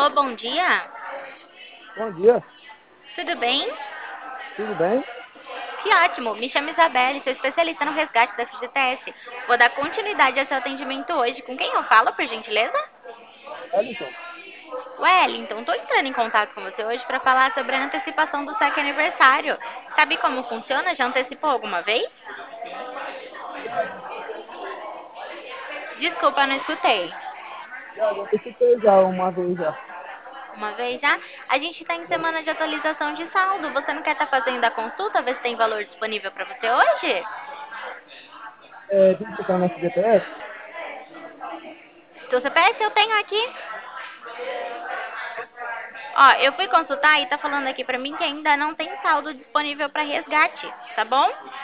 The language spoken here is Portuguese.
Alô, bom dia. Bom dia, Tudo bem? tudo bem? Que ótimo. Me chamo Isabelle, sou especialista no resgate da FGTS. Vou dar continuidade ao seu atendimento hoje. Com quem eu falo, por gentileza? Wellington, Wellington, tô entrando em contato com você hoje para falar sobre a antecipação do saque aniversário. Sabe como funciona? Já antecipou alguma vez? Desculpa, não escutei. já visitei já uma vez já. Uma vez já? A gente está em semana de atualização de saldo. Você não quer estar fazendo a consulta, ver se tem valor disponível para você hoje? Tem que estar no FGTS? Seu CPF eu tenho aqui. Ó, eu fui consultar e tá falando aqui pra mim que ainda não tem saldo disponível para resgate, tá bom?